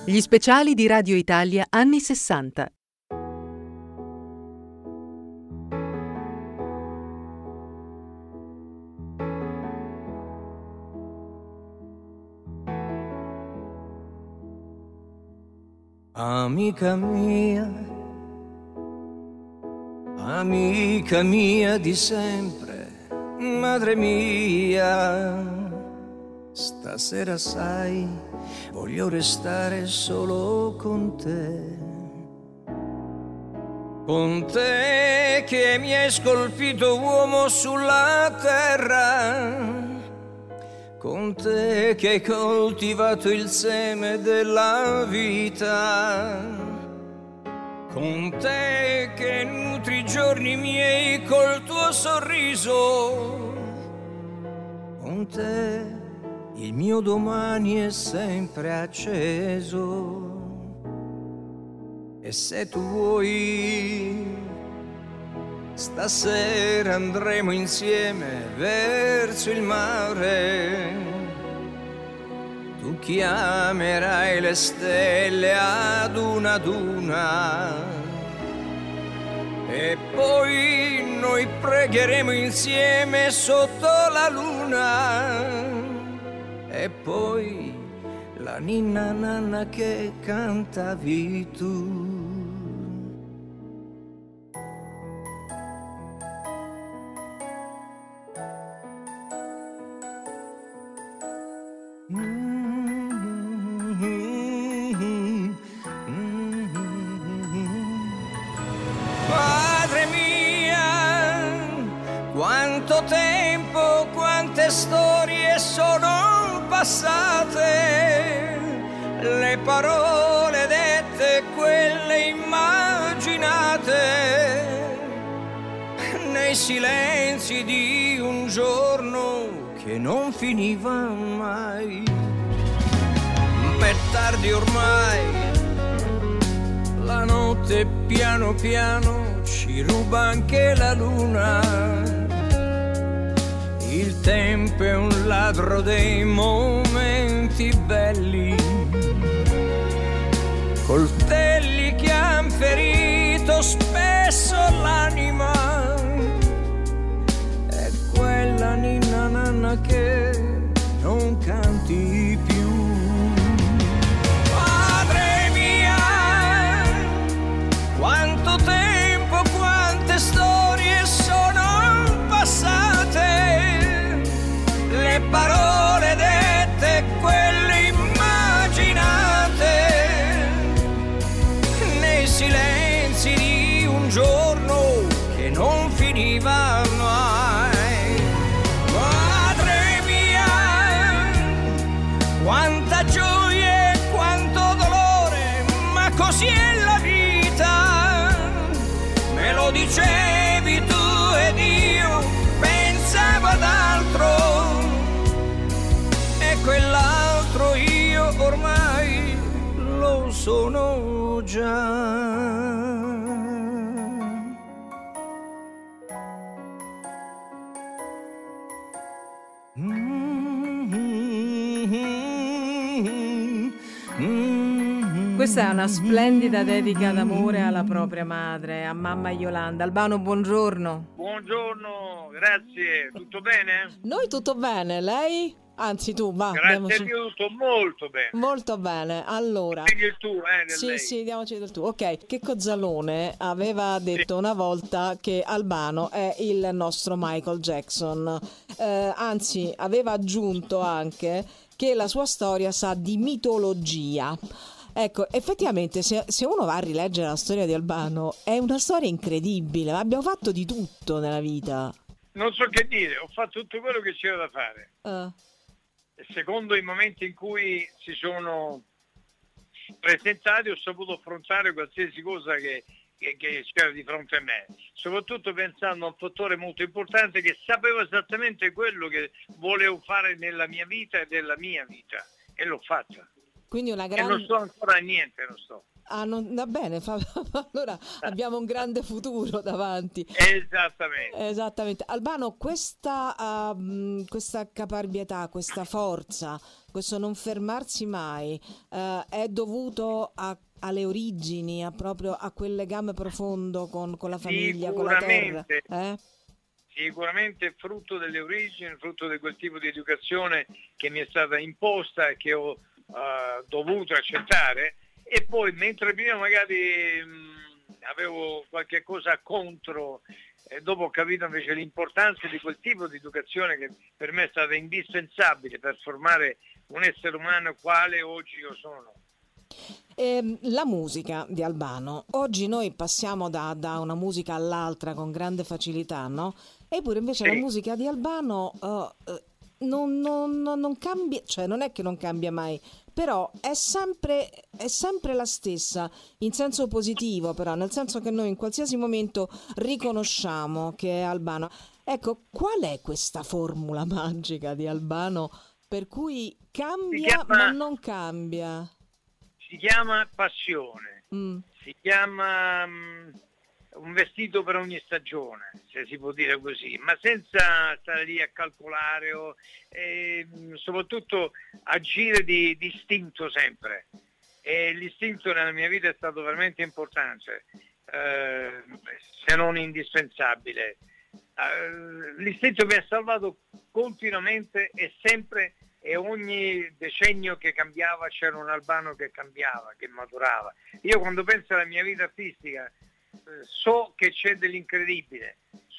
Gli speciali di Radio Italia anni 60. Amica mia di sempre, madre mia, stasera sai, voglio restare solo con te che mi hai scolpito uomo sulla terra, con te che hai coltivato il seme della vita, con te che nutri i giorni miei col tuo sorriso, con te il mio domani è sempre acceso. E se tu vuoi, stasera andremo insieme verso il mare. Tu chiamerai le stelle ad una e poi noi pregheremo insieme sotto la luna. E poi la ninna nanna che cantavi tu. Madre mia, quanto tempo, quante storie sono passate, le parole dette, quelle immaginate, nei silenzi di un giorno che non finiva mai. Ma è tardi ormai, la notte piano piano ci ruba anche la luna. Il tempo è un ladro dei momenti belli, coltelli che han ferito spesso l'anima. È quella ninna nanna che non canti più. Madre mia, quanto tempo, quante storie sono passate, le parole dette, quelle immaginate, nei silenzi di un giorno che non finiva mai. Madre mia, quanta gioia e quanto dolore, ma così è la vita. Me lo dicevi tu ed io pensavo ad altro, e quell'altro io ormai lo sono già. Questa è una splendida dedica d'amore alla propria madre, a mamma Yolanda. Albano, buongiorno. Buongiorno, grazie. Tutto bene? Noi tutto bene, lei? Anzi tu, va. Grazie a Dio, tutto molto bene. Molto bene, allora. Quindi il tuo, Sì, lei. sì, diamoci del tu. Ok, Checco Zalone aveva detto una volta che Albano è il nostro Michael Jackson. Anzi, aveva aggiunto anche che la sua storia sa di mitologia. Ecco, effettivamente se uno va a rileggere la storia di Albano è una storia incredibile, abbiamo fatto di tutto nella vita. Non so che dire, ho fatto tutto quello che c'era da fare. Secondo i momenti in cui si sono presentati ho saputo affrontare qualsiasi cosa che c'era di fronte a me, soprattutto pensando a un fattore molto importante, che sapevo esattamente quello che volevo fare nella mia vita e della mia vita, e l'ho fatta. Quindi una grande... E non sto ancora a niente, non sto. Va bene, allora abbiamo un grande futuro davanti. Esattamente. Albano, questa caparbietà, questa forza questo non fermarsi mai, è dovuto alle origini, proprio a quel legame profondo con la famiglia, con la terra? Sicuramente è frutto delle origini, frutto di quel tipo di educazione che mi è stata imposta e che ho dovuto accettare, e poi mentre prima magari avevo qualche cosa contro, dopo ho capito invece l'importanza di quel tipo di educazione che per me è stata indispensabile per formare un essere umano quale oggi io sono. La musica di Albano, oggi noi passiamo da una musica all'altra con grande facilità, no? Eppure invece la musica di Albano non cambia, cioè non è che non cambia mai, però è sempre la stessa, in senso positivo, però nel senso che noi in qualsiasi momento riconosciamo che è Albano. Ecco, qual è questa formula magica di Albano per cui cambia ma non cambia? Si chiama passione, si chiama un vestito per ogni stagione, se si può dire così, ma senza stare lì a calcolare o soprattutto agire di istinto sempre. E l'istinto nella mia vita è stato veramente importante, se non indispensabile. L'istinto mi ha salvato continuamente e sempre, e ogni decennio che cambiava c'era un Albano che cambiava, che maturava. Io quando penso alla mia vita artistica so che c'è dell'incredibile.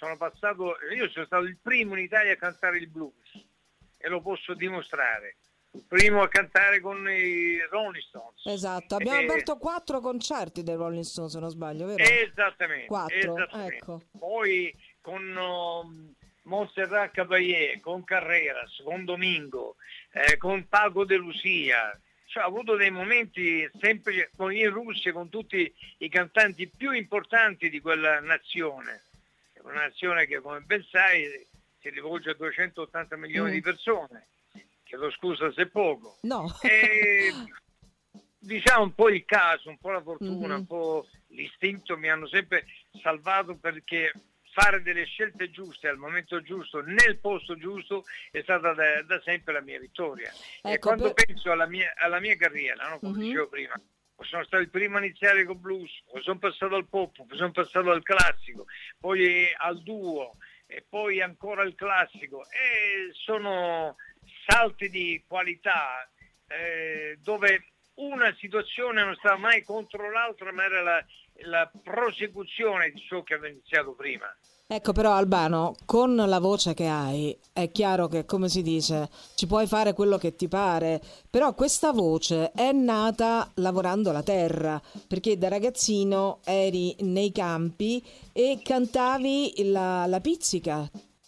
Io sono stato il primo in Italia a cantare il blues e lo posso dimostrare. Il primo a cantare con i Rolling Stones. Esatto, abbiamo aperto 4 concerti dei Rolling Stones, se non sbaglio, vero? Esattamente. 4, esattamente. Ecco. Poi con Montserrat Caballé, con Carreras, con Domingo, con Paco de Lucia. Cioè, ho avuto dei momenti sempre in Russia con tutti i cantanti più importanti di quella nazione. Una nazione che, come ben sai, si rivolge a 280 milioni di persone. Chiedo scusa se è poco. No. E, diciamo un po' il caso, un po' la fortuna, un po' l'istinto mi hanno sempre salvato, perché fare delle scelte giuste al momento giusto, nel posto giusto, è stata da sempre la mia vittoria. Ecco, e quando penso alla mia carriera, no? Come dicevo prima, sono stato il primo a iniziare con blues, poi sono passato al pop, poi sono passato al classico, poi al duo e poi ancora al classico, e sono salti di qualità dove una situazione non stava mai contro l'altra, ma era la prosecuzione di ciò che avevo iniziato prima. Ecco, però Albano, con la voce che hai, è chiaro che, come si dice, ci puoi fare quello che ti pare, però questa voce è nata lavorando la terra, perché da ragazzino eri nei campi e cantavi la pizzica.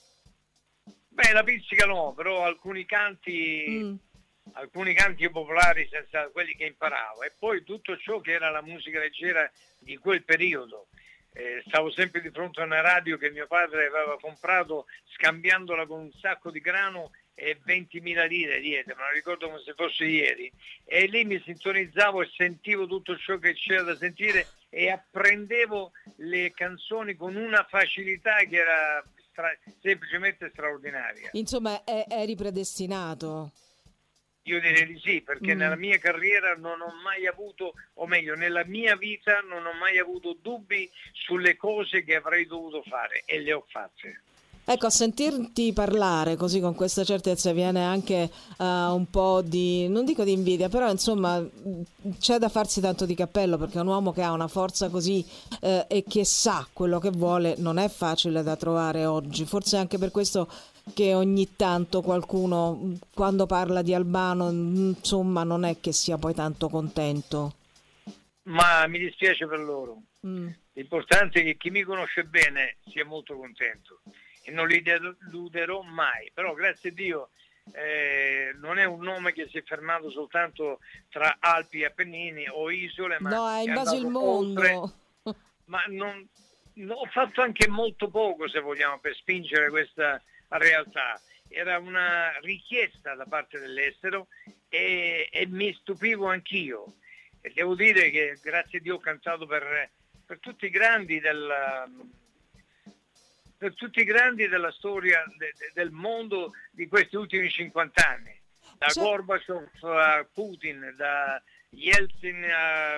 Beh, la pizzica no, però alcuni canti popolari, senza quelli che imparavo, e poi tutto ciò che era la musica leggera di quel periodo. Stavo sempre di fronte a una radio che mio padre aveva comprato scambiandola con un sacco di grano e 20.000 lire dietro, me lo ricordo come se fosse ieri, e lì mi sintonizzavo e sentivo tutto ciò che c'era da sentire e apprendevo le canzoni con una facilità che era semplicemente straordinaria. Insomma, eri predestinato. Io direi di sì, perché nella mia carriera non ho mai avuto, o meglio, nella mia vita non ho mai avuto dubbi sulle cose che avrei dovuto fare, e le ho fatte. Ecco, a sentirti parlare così con questa certezza viene anche un po' di, non dico di invidia, però insomma c'è da farsi tanto di cappello, perché un uomo che ha una forza così e che sa quello che vuole non è facile da trovare oggi. Forse anche per questo che ogni tanto qualcuno, quando parla di Albano, insomma non è che sia poi tanto contento. Ma mi dispiace per loro. L'importante è che chi mi conosce bene sia molto contento, e non li deluderò mai. Però grazie a Dio non è un nome che si è fermato soltanto tra Alpi e Appennini o isole, ma no, ha invaso il mondo. Oltre, ma ho fatto anche molto poco, se vogliamo, per spingere questa realtà. Era una richiesta da parte dell'estero e mi stupivo anch'io, e devo dire che grazie a Dio ho cantato per tutti i grandi della storia del mondo di questi ultimi 50 anni. da Gorbaciov a Putin, da Yeltsin a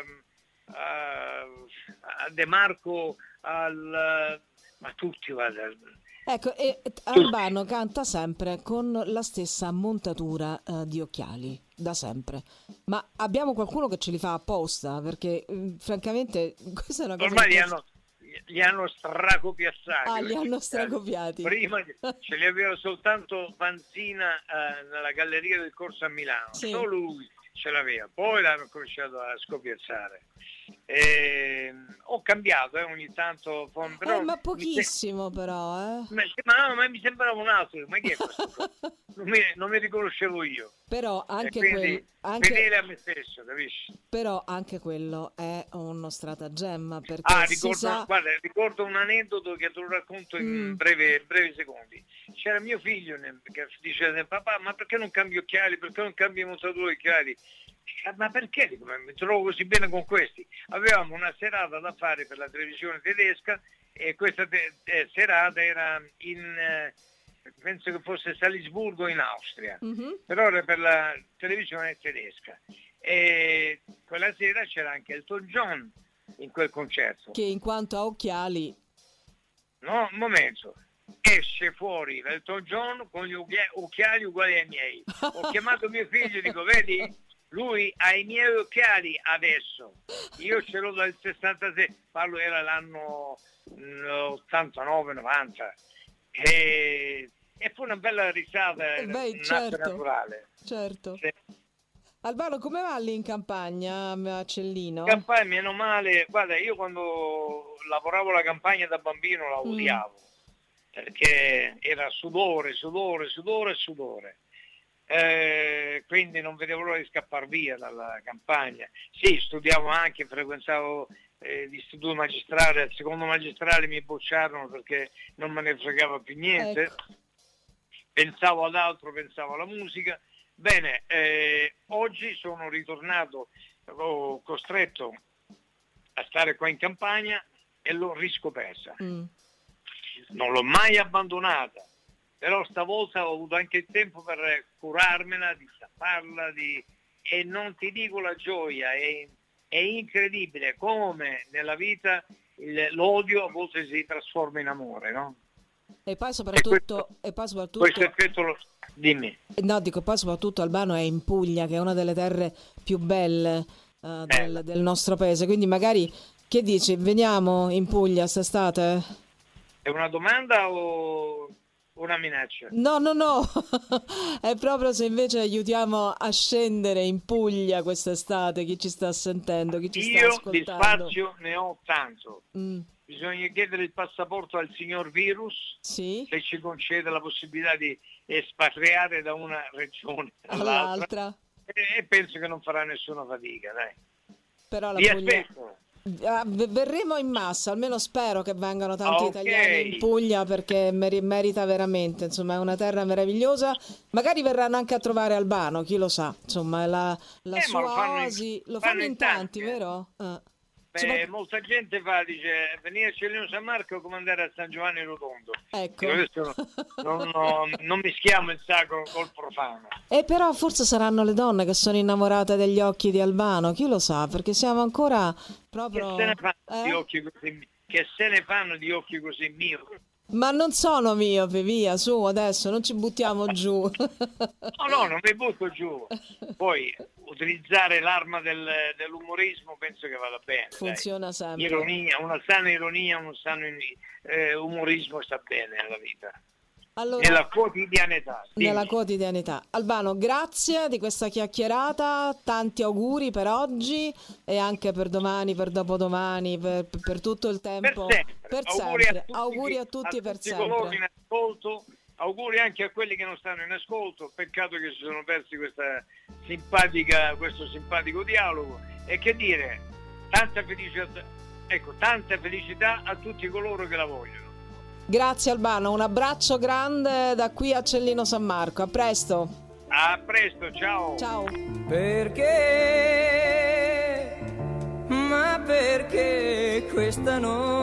De Marco ma tutti, guarda. Ecco, e Albano canta sempre con la stessa montatura di occhiali, da sempre. Ma abbiamo qualcuno che ce li fa apposta? Perché francamente questa è una cosa... Ormai li hanno stracopiazzati. Ah, li hanno stracopiati. Prima ce li aveva soltanto Vanzina nella galleria del Corso a Milano. Sì. Solo lui ce l'aveva. Poi l'hanno cominciato a scopiazzare. Ho cambiato ogni tanto, però ma pochissimo però ma mi sembrava un altro, ma chi è questo? non mi riconoscevo io, però anche fedele a me stesso, capisci? Però anche quello è uno stratagemma, perché ricordo un aneddoto che te lo racconto in brevi secondi. C'era mio figlio che dice: papà, ma perché non cambi occhiali, perché non cambi montatura occhiali? Ma perché? Dico, mi trovo così bene con questi. Avevamo una serata da fare per la televisione tedesca e questa serata era penso che fosse Salisburgo in Austria, però era per la televisione tedesca, e quella sera c'era anche Elton John in quel concerto, che in quanto a occhiali, no, un momento, esce fuori Elton John con gli occhiali uguali ai miei. Ho chiamato mio figlio e dico: vedi, lui ha i miei occhiali adesso, io ce l'ho dal 66, parlo era l'anno 89-90, e fu una bella risata, naturale. Certo. Sì. Albano, come va lì in campagna a Cellino? In campagna, meno male, guarda, io quando lavoravo la campagna da bambino la odiavo, perché era sudore, quindi non vedevo l'ora di scappare via dalla campagna. Sì, studiavo anche, frequentavo l'istituto magistrale, al secondo magistrale mi bocciarono perché non me ne fregava più niente, ecco. Pensavo ad altro, pensavo alla musica. Bene, oggi sono ritornato, ero costretto a stare qua in campagna e l'ho riscoperta. Non l'ho mai abbandonata, però stavolta ho avuto anche il tempo per curarmela, di stapparla, e non ti dico la gioia, è incredibile come nella vita l'odio a volte si trasforma in amore, no? E poi soprattutto, questo effetto dimmi. No, dico, poi soprattutto Albano è in Puglia, che è una delle terre più belle del nostro paese, quindi magari, che dici, veniamo in Puglia quest'estate? È una domanda o una minaccia? No, è proprio se invece aiutiamo a scendere in Puglia quest'estate, chi ci sta sentendo, chi ci sta ascoltando. Io di spazio ne ho tanto. Bisogna chiedere il passaporto al signor Virus, sì, se ci concede la possibilità di espatriare da una regione all'altra. E penso che non farà nessuna fatica, dai. Però la Vi Puglia... aspetto. Verremo in massa, almeno spero che vengano tanti italiani in Puglia, perché merita veramente, insomma, è una terra meravigliosa. Magari verranno anche a trovare Albano, chi lo sa, insomma, è la sua oasi. Lo fanno in tanti, vero? Molta gente dice venire a Cellino San Marco come andare a San Giovanni Rotondo. Ecco. Non mischiamo il sacro col profano. E però forse saranno le donne che sono innamorate degli occhi di Albano, chi lo sa, perché siamo ancora proprio... Che se ne fanno di occhi così, che se ne fanno di occhi così miopi? Ma non sono miope, via, su, adesso non ci buttiamo giù. No, non mi butto giù. Poi utilizzare l'arma dell'umorismo penso che vada bene. Funziona sempre. Ironia, una sana ironia, un sano umorismo sta bene nella vita. Allora, nella quotidianità. Nella quotidianità. Albano, grazie di questa chiacchierata, tanti auguri per oggi e anche per domani, per dopodomani, per tutto il tempo. Per sempre. Auguri a tutti per sempre. Coloro in ascolto, auguri anche a quelli che non stanno in ascolto, peccato che si sono persi questo simpatico dialogo, e che dire, tanta felicità a tutti coloro che la vogliono. Grazie Albano, un abbraccio grande da qui a Cellino San Marco, a presto. A presto, ciao. Ciao. Perché, ma perché questa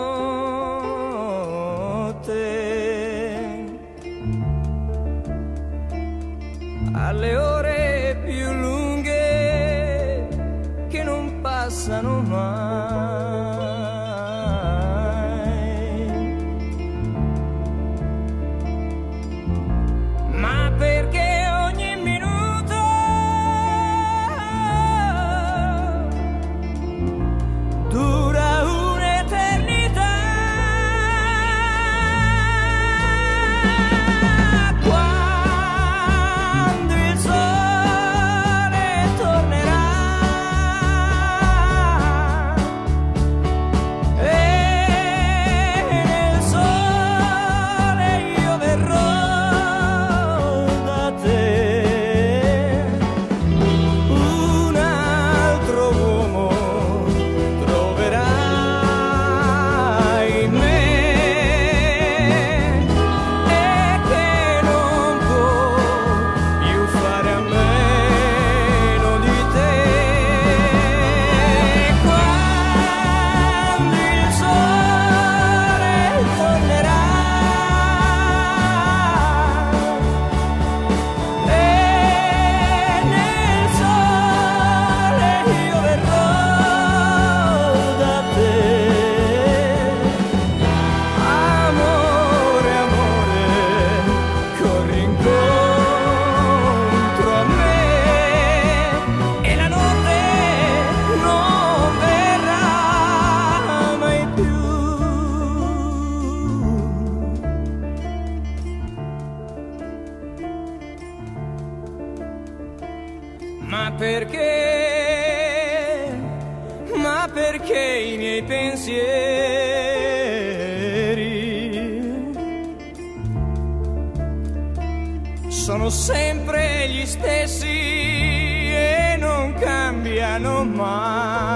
notte alle ore passano mai. Ma perché ogni minuto dura un'eternità. Quando il sole tornerà e nel sole io verrò da te, un altro uomo troverai in me, e che non può più fare a meno di te. Quando il sole tornerà e nel sole io verrò da te. Amore, amore, corri incontro a me e la notte non verrà mai più. Ma perché i miei pensieri sono sempre gli stessi e non cambiano mai?